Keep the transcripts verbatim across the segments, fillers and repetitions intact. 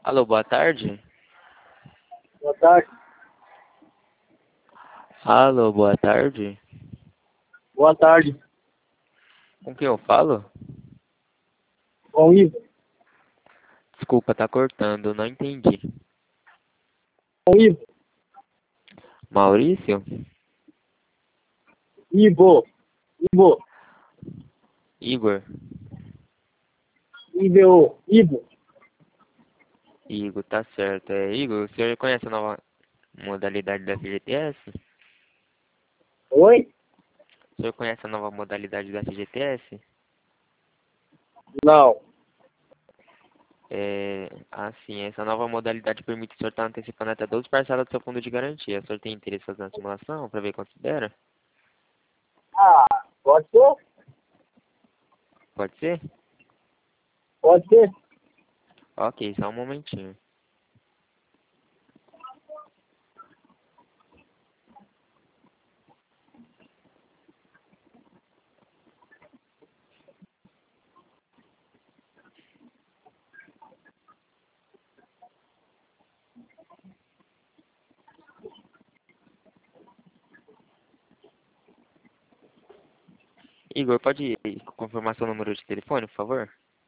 Alô, boa tarde. Boa tarde. Alô, boa tarde. Boa tarde. Com quem eu falo? Com o Ivo. Desculpa, tá cortando, não entendi. Com o Ivo. Maurício? Ivo. Ivo. Igor? Ivo. Ivo. Igor, tá certo. É, Igor, o senhor conhece a nova modalidade da F G T S? Oi? O senhor conhece a nova modalidade da F G T S? Não. É, assim, essa nova modalidade permite o senhor estar antecipando até doze parcelas do seu fundo de garantia. O senhor tem interesse em fazer uma simulação para ver quanto considera? Ah, pode ser? Pode ser? Pode ser. Ok, só um momentinho. Igor, pode confirmar seu número de telefone, por favor?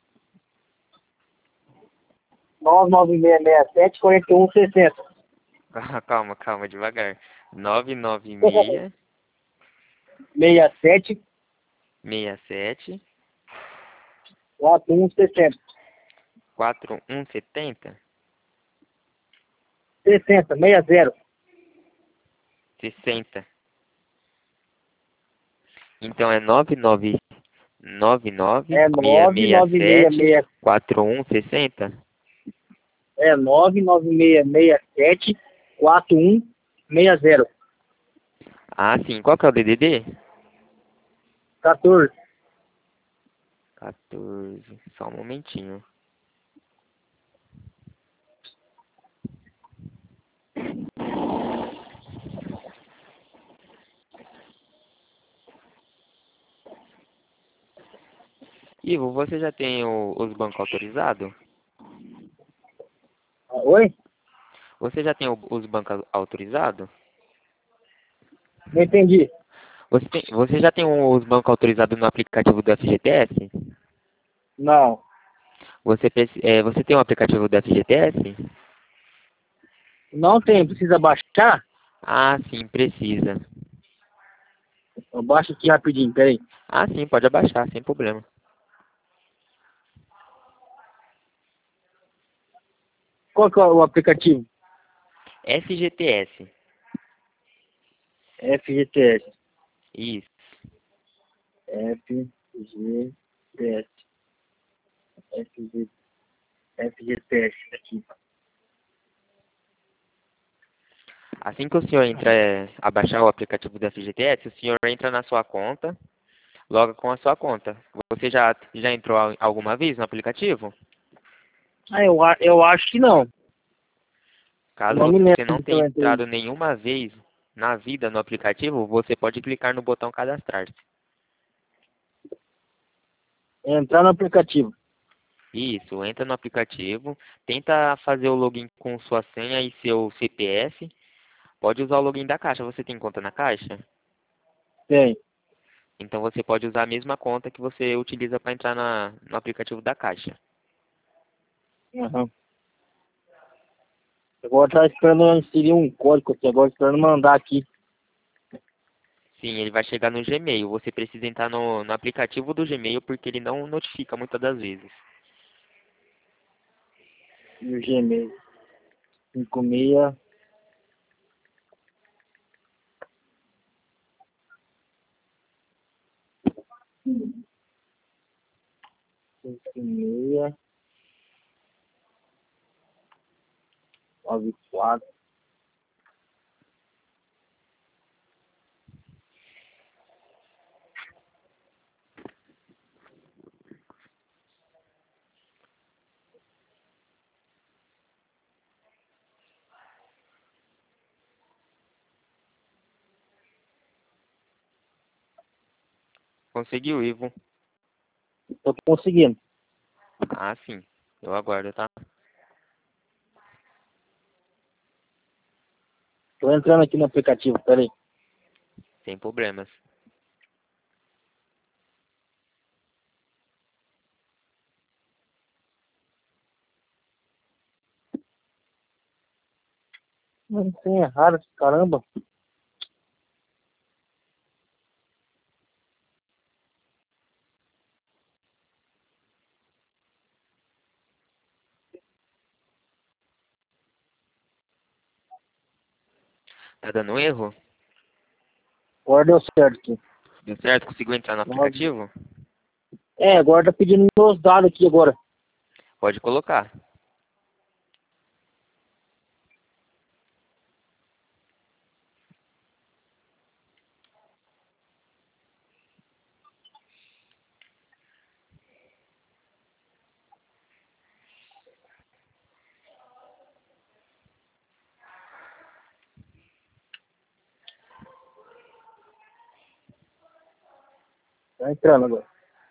nove nove seis seis sete, quatro um seis zero. Calma, calma, devagar. nove nove seis, seis sete, seis sete, quatro um seis zero. quatro um sete zero, sessenta, seis zero. sessenta. Então é nove nove nove nove É seis seis sete nove nove seis seis. quatro um seis zero. É nove nove seis seis sete, quatro um seis zero. Ah, sim. Qual que é o D D D? quatorze. quatorze. Só um momentinho. Ivo, você já tem o- os bancos autorizados? Oi? Você já tem o- os bancos autorizados? Não entendi. Você, tem, você já tem os bancos autorizados no aplicativo do F G T S? Não. Você, preci- é, você tem um aplicativo do F G T S? Não tem. Precisa baixar? Ah, sim, precisa. Eu baixo aqui rapidinho, peraí. Ah, sim, pode abaixar, sem problema. Qual que é o aplicativo? F G T S. F G T S. Isso. F G T S. F G, F G T S aqui. Assim que o senhor entra, é, abaixar o aplicativo do F G T S, o senhor entra na sua conta, loga com a sua conta. Você já, já entrou al- alguma vez no aplicativo? Ah, eu, a- eu acho que não. Eu Caso não me você lembro não que eu tenha entrei. entrado nenhuma vez na vida no aplicativo, você pode clicar no botão cadastrar-se. Entrar no aplicativo. Isso, entra no aplicativo, tenta fazer o login com sua senha e seu C P F. Pode usar o login da Caixa. Você tem conta na Caixa? Tem. Então você pode usar a mesma conta que você utiliza para entrar na, no aplicativo da Caixa. Uhum. Agora tá esperando inserir um código aqui. Agora esperando mandar aqui. Sim, ele vai chegar no Gmail. Você precisa entrar no, no aplicativo do Gmail porque ele não notifica muitas das vezes. No Gmail. cinco seis. cinco seis. nove quatro. Conseguiu, Ivo? Tô conseguindo. Ah, sim. Eu aguardo, tá? Tô entrando aqui no aplicativo, peraí. Sem problemas. Não tem errado, caramba. Tá dando erro? Agora deu certo aqui. Deu certo? Conseguiu entrar no aplicativo? É, agora tá pedindo meus dados aqui agora. Pode colocar. Tá entrando agora.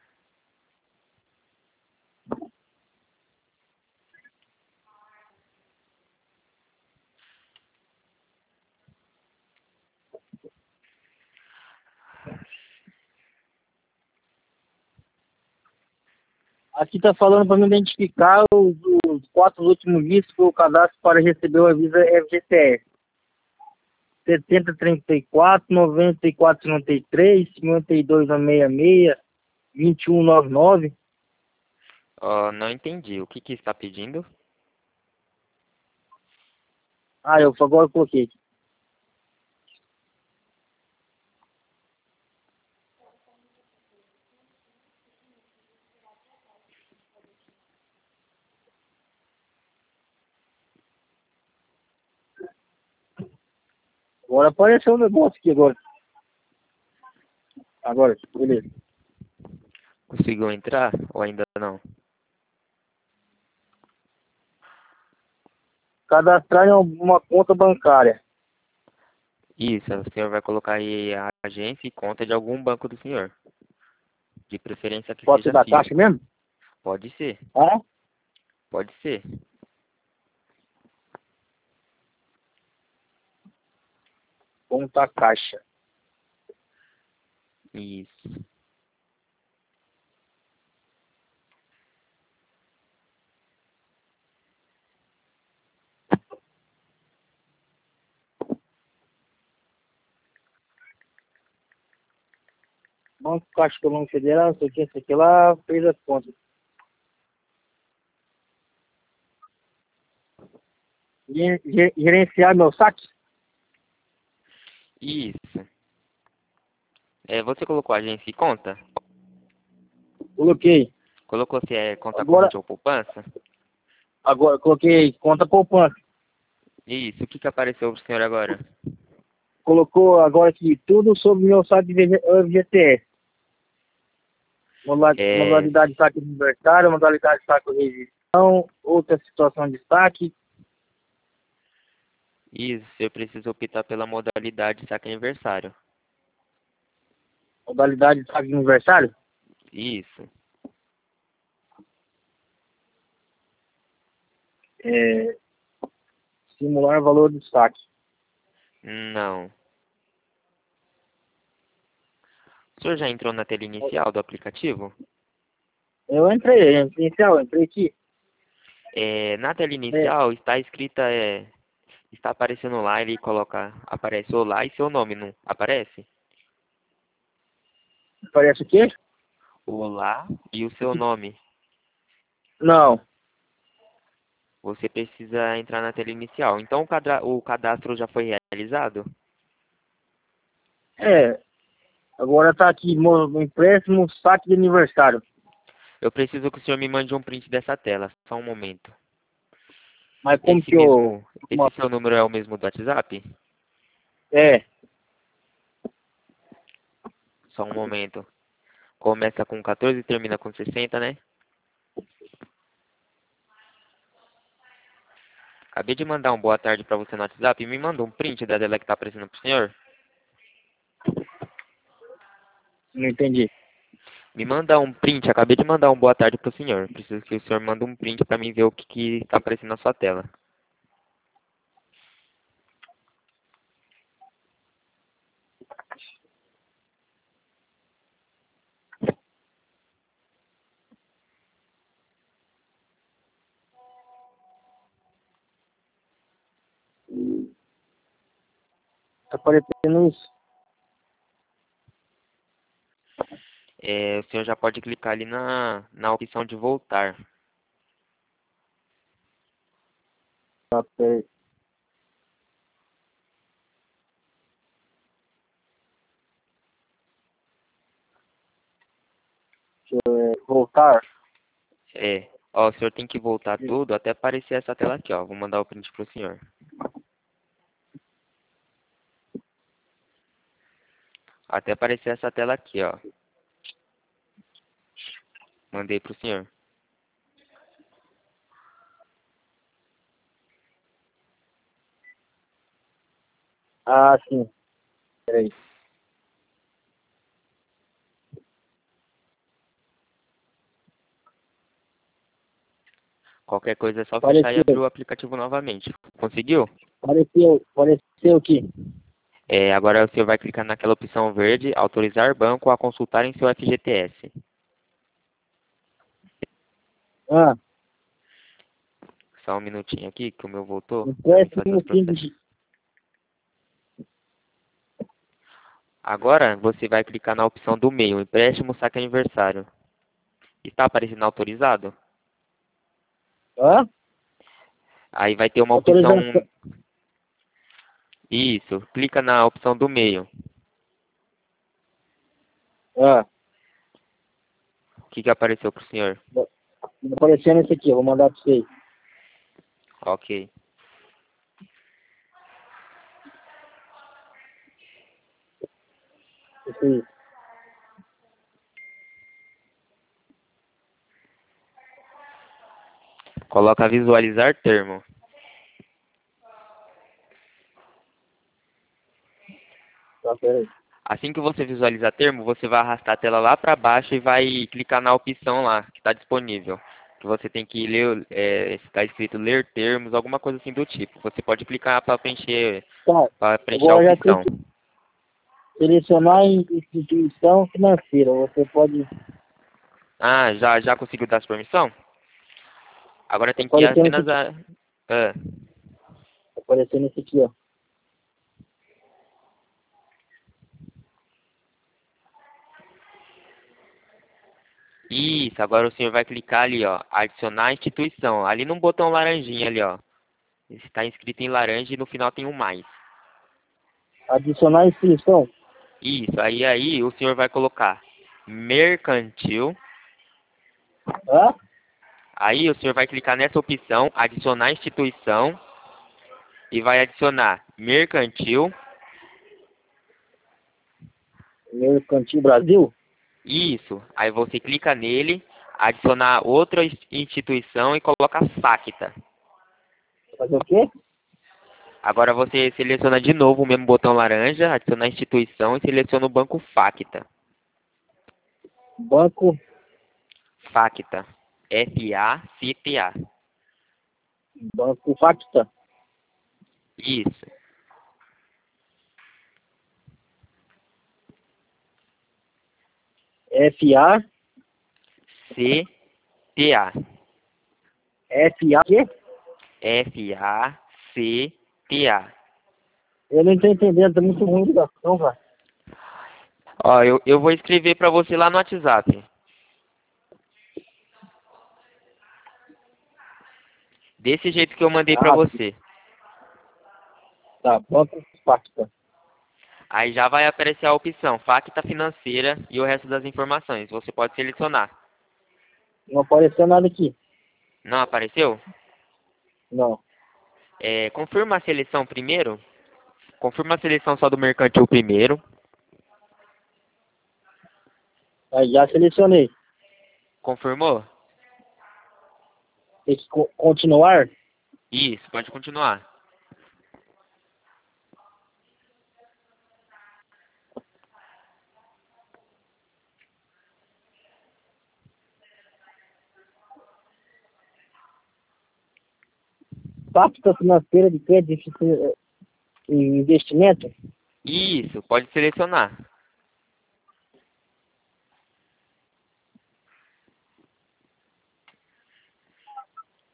Aqui tá falando para me identificar os, os quatro últimos vistos que o cadastro para receber o aviso F G T S. setenta trinta e quatro, noventa e quatro cinquenta e três, cinquenta e dois sessenta e seis, vinte e um noventa e nove. Ó, não entendi. O que que está pedindo? Ah, eu agora eu coloquei. Agora apareceu um negócio aqui agora. Agora, beleza. Conseguiu entrar ou ainda não? Cadastrar em uma conta bancária. Isso, o senhor vai colocar aí a agência e conta de algum banco do senhor. De preferência que Pode ser seja da Caixa físico. mesmo? Pode ser, Ah, pode ser. conta Caixa. Isso. Banco Caixa Econômica Federal, não sei o que, sei o que lá, fez as contas. Ge- ge- Gerenciar meu saque? Isso. É, você colocou agência e conta? Coloquei. Colocou se é conta Agora, corrente ou poupança? agora coloquei conta poupança. Isso. O que que apareceu pro senhor agora? Colocou agora aqui tudo sobre meu saque de F G T S. Modalidade É, modalidade de saque universitário, modalidade de saque de região, outra situação de saque, isso. Eu preciso optar pela modalidade saque aniversário. modalidade de saque de aniversário. Isso. É, simular valor do saque. Não. O senhor já entrou na tela inicial do aplicativo? Eu entrei, inicial, entrei aqui. É, na tela É, inicial está escrita, é, está aparecendo lá, ele coloca, aparece Olá e seu nome, não aparece? parece o quê? Olá e o seu nome. Não. Você precisa entrar na tela inicial. Então o cadra- o cadastro já foi realizado? É, agora tá aqui, mo- empréstimo, saque de aniversário. Eu preciso que o senhor me mande um print dessa tela, só um momento. Mas como Esse que eu... mesmo, esse seu número é o mesmo do WhatsApp? É, Só um momento. Começa com quatorze e termina com sessenta, né? Acabei de mandar um boa tarde pra você no WhatsApp e me manda um print da tela que tá aparecendo pro senhor. não entendi. Me manda um print, acabei de mandar um boa tarde pro senhor. Preciso que o senhor mande um print pra mim ver o que que tá aparecendo na sua tela. Tá aparecendo isso. É, o senhor já pode clicar ali na, na opção de voltar. Tá, peraí. Deixa eu é, voltar. É, ó, o senhor tem que voltar tudo até aparecer essa tela aqui, ó. Vou mandar o print pro senhor. Até aparecer essa tela aqui, ó. Mandei pro senhor. Ah, sim. Peraí. Qualquer coisa é só fechar e abrir Apareceu. o aplicativo novamente. Conseguiu? Apareceu. Apareceu aqui. É, agora o senhor vai clicar naquela opção verde, autorizar banco a consultar em seu F G T S. Ah, Só um minutinho aqui, que o meu voltou para mim fazer empréstimo os simples. processos. Agora você vai clicar na opção do meio, empréstimo saque aniversário. Está aparecendo autorizado? Hã? Aí vai ter uma opção. Autorização. Isso, clica na opção do meio. Ah, O que, que apareceu para o senhor? aparecendo esse aqui. Eu vou mandar pra vocês. Ok. Esse aí. Coloca visualizar termo. Tá, peraí. Assim que você visualizar termo, você vai arrastar a tela lá para baixo e vai clicar na opção lá que está disponível. Que você tem que ler, é, está escrito ler termos, alguma coisa assim do tipo. Você pode clicar para preencher, Tá. para preencher a Agora já tem opção. que selecionar em instituição financeira. Você pode. Ah, já, já conseguiu dar as permissão? Agora Tá tem que ir aparecendo esse apenas aqui. a. Ah, Tá aparecendo esse aqui, ó. isso, agora o senhor vai clicar ali, ó, adicionar instituição. Ali no botão laranjinha ali, ó. Está inscrito em laranja e no final tem um mais. Adicionar inscrição. Isso, aí aí o senhor vai colocar mercantil. Hã? Aí o senhor vai clicar nessa opção, adicionar instituição e vai adicionar mercantil. Mercantil Brasil. Isso, aí você clica nele, adicionar outra ins- instituição e coloca Facta. Fazer o quê? Agora você seleciona de novo o mesmo botão laranja, adicionar instituição e seleciona o banco Facta. Banco. Facta. F A C T A. Banco Facta. Isso. F A. C T A. F A. Quê? F A C T A. Eu não tô entendendo. Tá muito ruim a ligação, cara. Ó, eu, eu vou escrever pra você lá no WhatsApp. Desse jeito que eu mandei pra Ah, você. tá. Banco Facta. Aí já vai aparecer a opção Facta Financeira e o resto das informações. Você pode selecionar. Não apareceu nada aqui. Não apareceu? Não. É, confirma a seleção primeiro. Confirma a seleção só do mercantil primeiro. Aí já selecionei. Confirmou? Tem que co- continuar. Isso, pode continuar. Facta financeira de crédito e investimento. Isso, pode selecionar.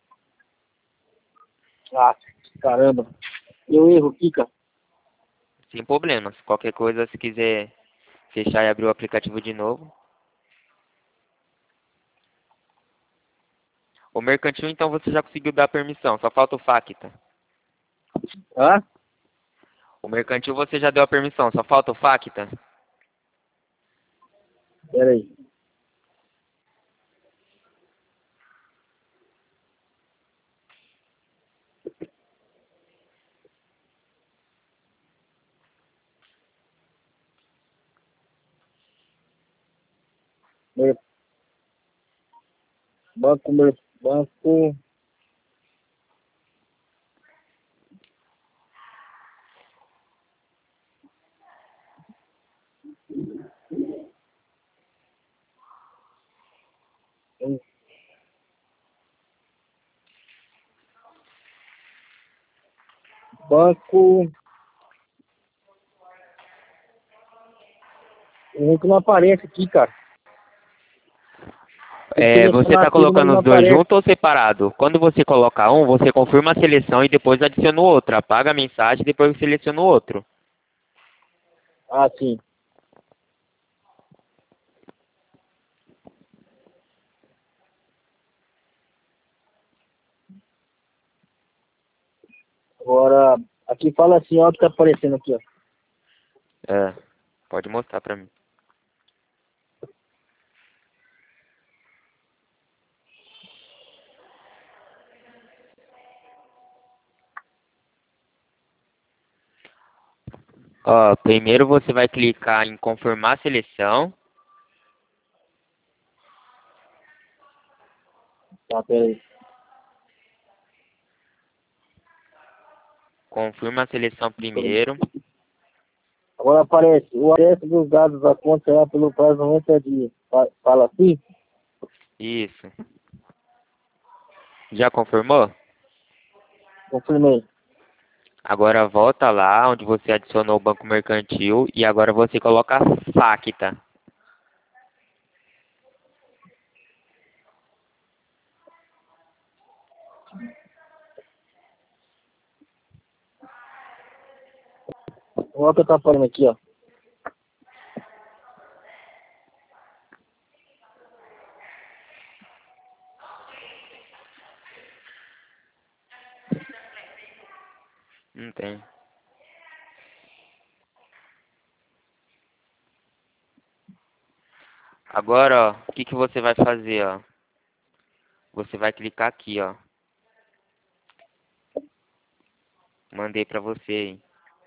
Ah, caramba. Eu erro aqui, cara. Sem problemas. Qualquer coisa, se quiser fechar e abrir o aplicativo de novo. O mercantil, então, você já conseguiu dar permissão. Só falta o Facta. Hã? O mercantil você já deu a permissão. Só falta o Facta. Pera aí. Mer- Banco, mer- banco. Banco. O que não aparece aqui, cara. Tem que É, você selecionar está tudo, mas colocando não os dois aparece. juntos ou separado? Quando você coloca um, você confirma a seleção e depois adiciona o outro. Apaga a mensagem e depois seleciona o outro. Ah, sim. Agora, aqui fala assim, ó, que tá aparecendo aqui, ó. É, pode mostrar pra mim. Ó, primeiro você vai clicar em confirmar a seleção. Tá, pera aí. Confirma a seleção primeiro. Agora aparece, o acesso dos dados da conta será pelo prazo de noventa dias. Fa- Fala assim? Isso. Já confirmou? Confirmei. Agora volta lá onde você adicionou o banco mercantil e agora você coloca Facta. Olha o que tá falando aqui, ó. Não tem. Agora, ó, o que que você vai fazer, ó? Você vai clicar aqui, ó. Mandei pra você aí.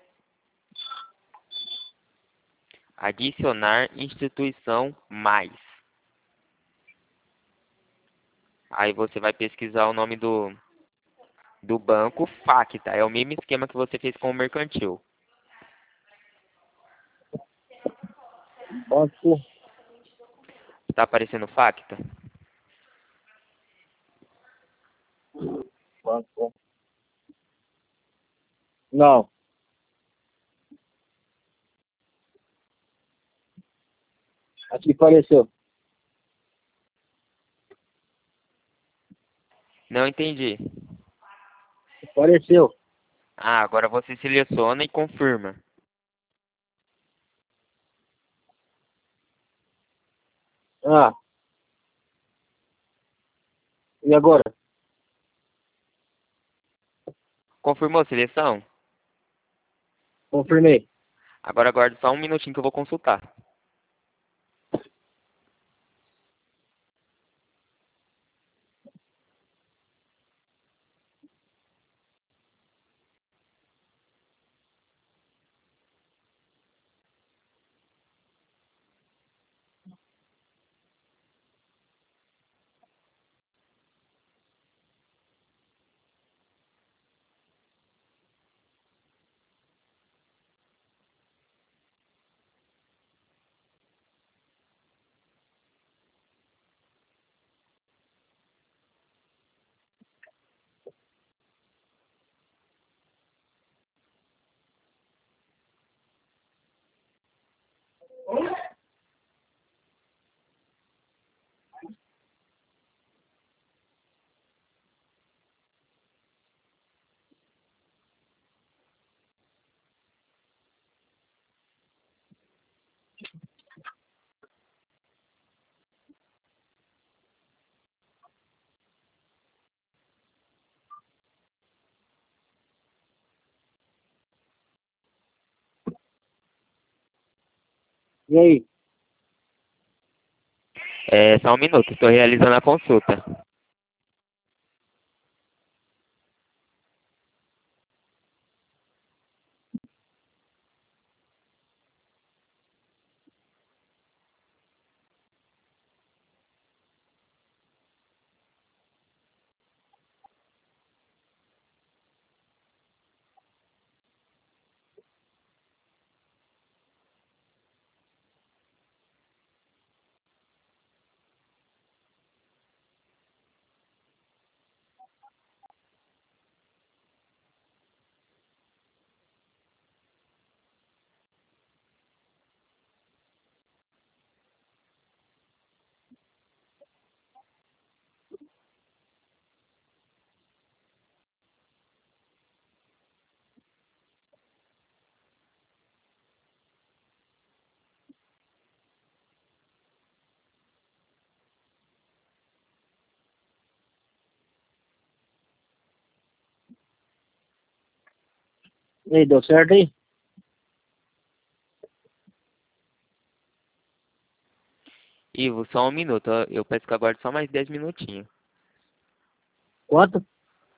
Adicionar instituição mais. Aí você vai pesquisar o nome do, do banco, Facta. É o mesmo esquema que você fez com o mercantil. Banco, Tá aparecendo Facta? banco. Não. Aqui apareceu. Não entendi. Apareceu. Ah, agora você seleciona e confirma. Ah, e agora? Confirmou a seleção? Confirmei. Agora aguarde só um minutinho que eu vou consultar. E aí? É, só um minuto, estou realizando a consulta. E aí, deu certo aí? Ivo, só um minuto, ó, eu peço que aguarde só mais dez minutinhos. Quanto?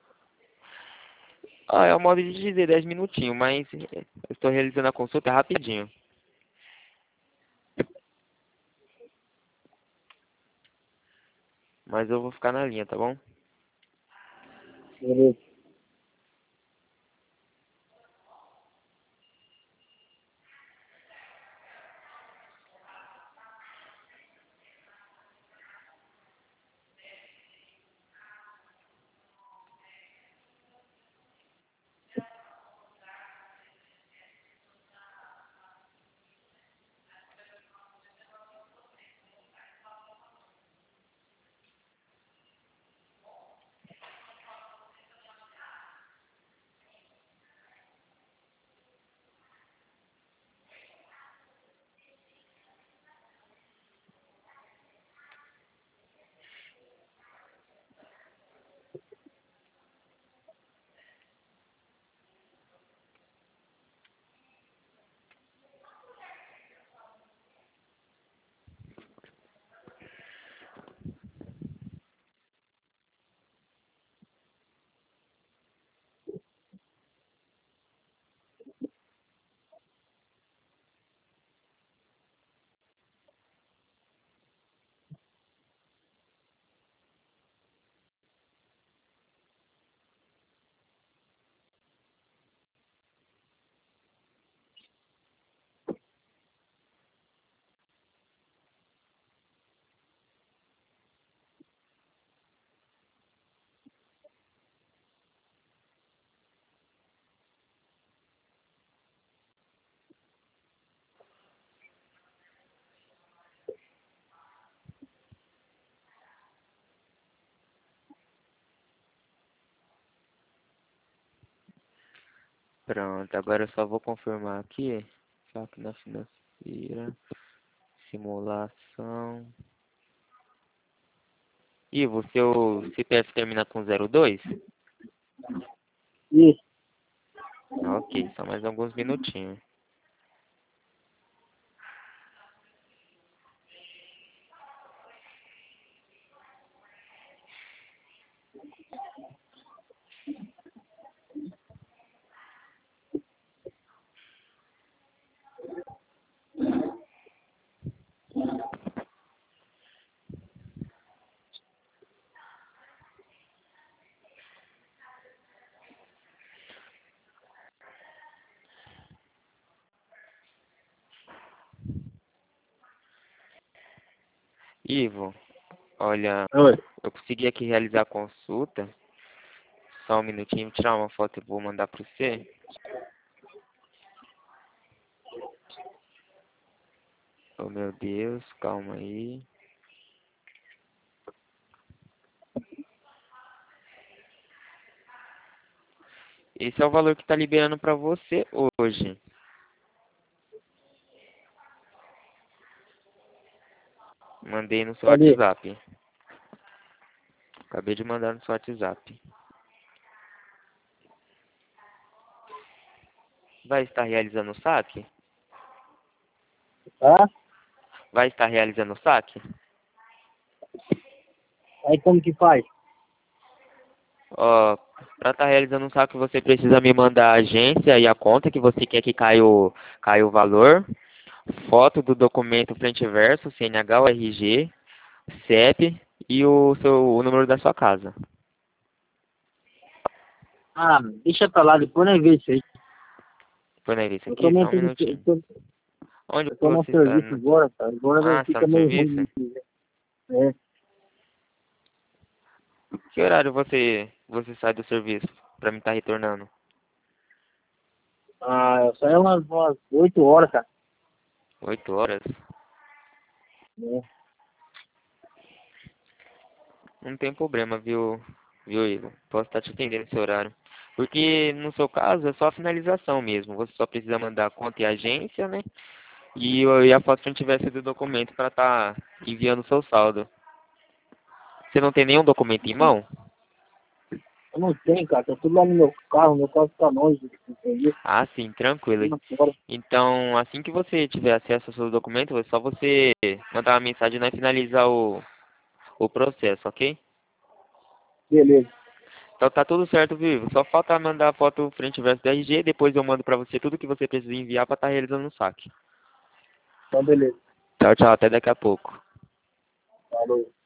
Ah, é o modo de dizer dez minutinhos, mas é, eu estou realizando a consulta rapidinho. Mas eu vou ficar na linha, tá bom? Beleza. Pronto, agora eu só vou confirmar aqui. Saque na financeira, simulação. Ivo, seu C P F termina com zero dois? Isso. Ok, só mais alguns minutinhos. Ivo, olha, Oi. eu consegui aqui realizar a consulta. Só um minutinho, tirar uma foto e vou mandar para você. Oh, meu Deus, calma aí. Esse é o valor que está liberando para você hoje. Mandei no seu Cadê? WhatsApp. Acabei de mandar no seu WhatsApp. Vai estar realizando o saque? Tá? vai estar realizando o saque? Aí como que faz? Ó, para estar realizando um saque, você precisa me mandar a agência e a conta que você quer que caia o, caia o valor, foto do documento frente e verso, C N H ou R G, C E P e o, seu, o número da sua casa. Ah, deixa pra lá, depois nós vê isso aí. Foi na isso Eu tô aqui? Só um montando, eu minutinho. tô, Onde eu tô no você está? serviço No... agora, cara. Agora Ah, está fica no meio serviço? ruim. Né? É. Que horário você, você sai do serviço para mim estar retornando? Ah, só é umas, umas oito horas, cara. Oito horas? É. Não tem problema, viu, viu, Igor? Posso estar te atendendo esse horário. Porque no seu caso é só a finalização mesmo. Você só precisa mandar a conta e a agência, né? E, o- e a foto frente e verso do documento para estar enviando o seu saldo. Você não tem nenhum documento em mão? Eu não tenho, cara. Tá tudo lá no meu carro. Meu carro tá longe do serviço. Ah, sim, tranquilo. Tudo fora. Então, assim que você tiver acesso ao seu documento, é só você mandar uma mensagem e nós finalizar o, o processo, ok? Beleza. Então tá tudo certo, vivo. Só falta mandar a foto frente e verso do R G, depois eu mando pra você tudo que você precisa enviar pra estar realizando o saque. Então, beleza. Tchau, tchau, até daqui a pouco. Falou.